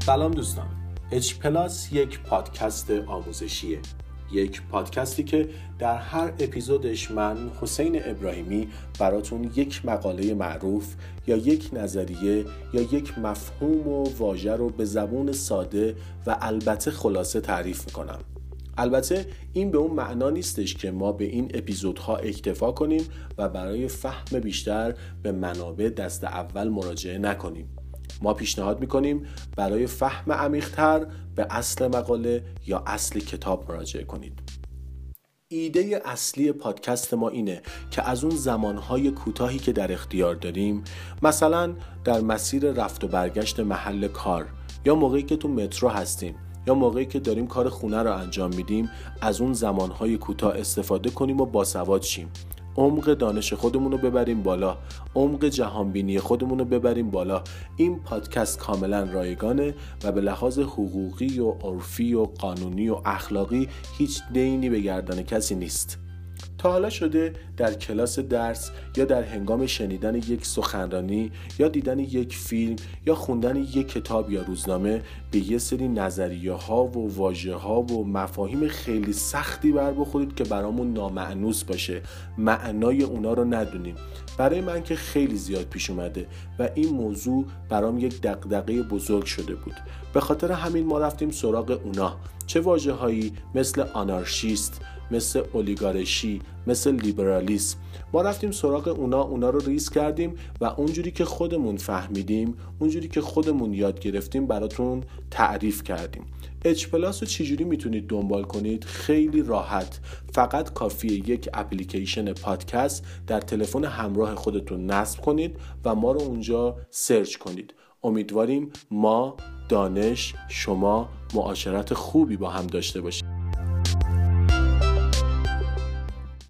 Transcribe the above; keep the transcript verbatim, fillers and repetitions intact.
سلام دوستان. اچ پلاس یک پادکست آموزشیه. یک پادکستی که در هر اپیزودش من حسین ابراهیمی براتون یک مقاله معروف یا یک نظریه یا یک مفهوم و واژه رو به زبون ساده و البته خلاصه تعریف میکنم. البته این به اون معنا نیستش که ما به این اپیزودها اکتفا کنیم و برای فهم بیشتر به منابع دست اول مراجعه نکنیم. ما پیشنهاد میکنیم برای فهم عمیق‌تر به اصل مقاله یا اصل کتاب مراجعه کنید. ایده اصلی پادکست ما اینه که از اون زمانهای کوتاهی که در اختیار داریم، مثلا در مسیر رفت و برگشت محل کار یا موقعی که تو مترو هستیم یا موقعی که داریم کار خونه رو انجام میدیم، از اون زمانهای کوتاه استفاده کنیم و باسواد شیم. عمق دانش خودمون رو ببریم بالا، عمق جهانبینی خودمون رو ببریم بالا. این پادکست کاملا رایگانه و به لحاظ حقوقی و عرفی و قانونی و اخلاقی هیچ دینی به گردن کسی نیست. تا حالا شده در کلاس درس یا در هنگام شنیدن یک سخنرانی یا دیدن یک فیلم یا خوندن یک کتاب یا روزنامه به یه سری نظریه ها و واژه ها و مفاهیم خیلی سختی بر بخورید که برامون نامعنوس باشه، معنای اونا رو ندونیم؟ برای من که خیلی زیاد پیش اومده و این موضوع برام یک دغدغه بزرگ شده بود. به خاطر همین ما رفتیم سراغ اونا. چه واژه هایی مثل آنارشیست، مثل اولیگارشی، مثل لیبرالیسم. ما رفتیم سراغ اونا اونا رو ریز کردیم و اونجوری که خودمون فهمیدیم، اونجوری که خودمون یاد گرفتیم براتون تعریف کردیم. اچ پلاس رو چجوری میتونید دنبال کنید؟ خیلی راحت. فقط کافیه یک اپلیکیشن پادکست در تلفن همراه خودتون نصب کنید و ما رو اونجا سرچ کنید. امیدواریم ما، دانش، شما معاشرت خوبی با هم داشته باشید.